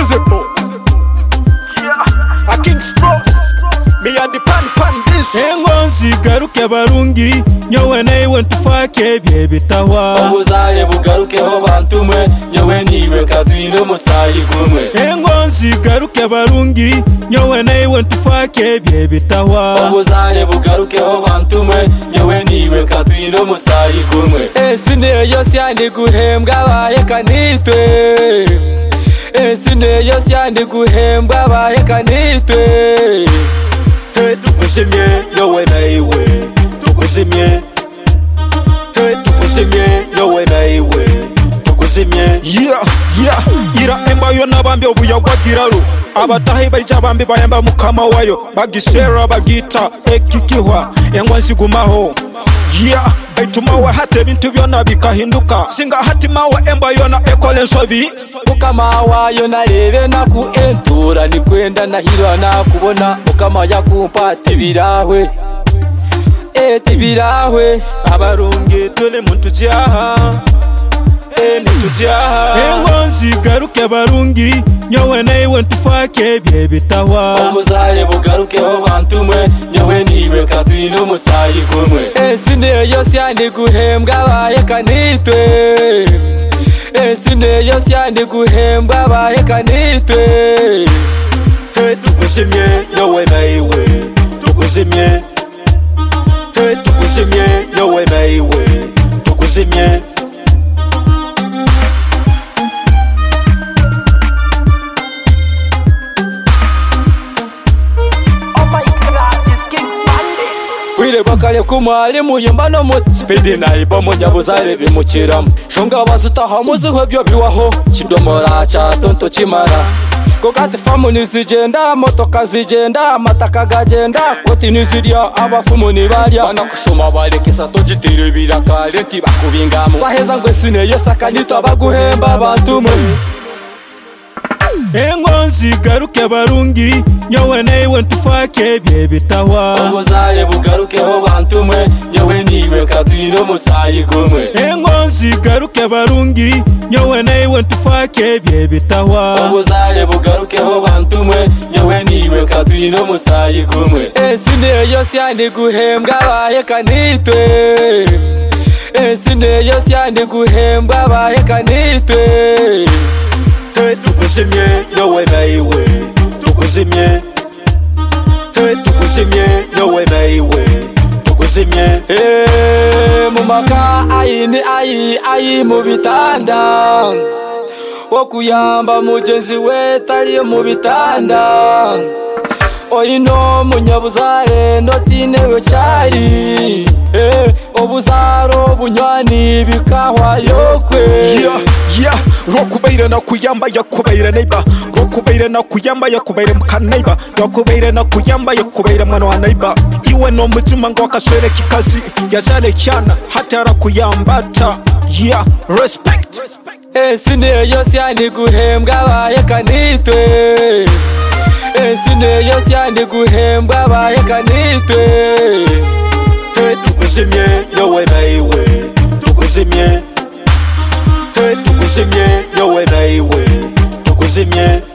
Visible. A King's Pro. Me and the pan this. Engonzi garuke barungi nyowe naiwe ntufake bye bitahwa. Obuzale bugaruke ho bantumwe nyowe niwe kadwire musayi gumwe. Engonzi garuke barungi nyowe naiwe ntufake bye bitahwa. Obuzale bugaruke ho bantumwe nyowe niwe kadwire musayi gumwe. Sine yose yandi guhembwa baheka nitwe. Sine yose yandi guhembwa baheka nitwe. Tukushimye yowe naiwe. Tukushimye. Tukushimye yowe naiwe. Tukushimye. Ira emba yo nabambi obuyagwagiraro. Abatahi baija bambi bayamba mukama wayo. Bagishera bagita ekikihwa. Engwansi gumaho. Baitumawe hate bintu byona bikahinduka. Singa hatimawe emba yona ekole nsobi. Mukama wayo narebe naku entura ni kwenda nahirwa nakubona. Mukama yakumpa tibirahwe. Tibirahwe. Abarungi tuli muntu jaha. Engonzi garuke barungi nyowe naiwe ntufake bye bitahwa. Obuzale bugaruke ho bantumwe nyowe niwe kadwire musayi gumwe. Sine yose yandi guhembwa baheka nitwe. Sine yose yandi guhembwa baheka nitwe. Tukushimye yowe naiwe. Tukushimye. Tukushimye yowe naiwe. Tukushimye. Wile bakale kumwalimu yumba no muti Speedy na ibo munyabuzale bimukiramu Shonga bazitaha muzihwe byo biwaho Kidomora cha tonto kimara Kokati famu nizigenda, motoka zigenda, mataka gagenda Koti nizirya, abafumu nibarya Banakushoma balekesa tojitire birakale ntibakubingamu Twaheza ngwe sine yosaka nito abaguhemba bantumwe Engonzi garuke barungi nyowe naiwe ntufake bye bitahwa. Obuzale bugaruke ho bantumwe nyowe niwe kadwire musayi gumwe. Engonzi garuke barungi nyowe naiwe ntufake bye bitahwa. Obuzale bugaruke ho bantumwe nyowe niwe kadwire musayi gumwe. Sine yose yandi guhembwa baheka nitwe. Sine yose yandi guhembwa baheka nitwe. Tukushimye yowe naiwe. Tukushimye. Tukushimye yowe naiwe. Tukushimye. Mumaka ayini ayi mu bitanda Wokuyamba mugenzi we tali mu bitanda Oyino munyabuzale notinewe cyari Obuzaro bunywani bikahwa yokwe Rokubaire na kuyamba yakubaire neighbor. Rokubaire na kuyamba yakubaire mukaneighbor. Rokubaire na kuyamba yakubaire mwana wa neighbor. Iwe no mutima ngo akashwere kikazi yajale cyana hatara kuyambata. Respect. Sine yose yandi guhembwa baheka nitwe. Sine yose yandi guhembwa baheka nitwe. Tukushimye yowe naiwe. Tukushimye. Tukushimye yowe naiwe. Tukushimye.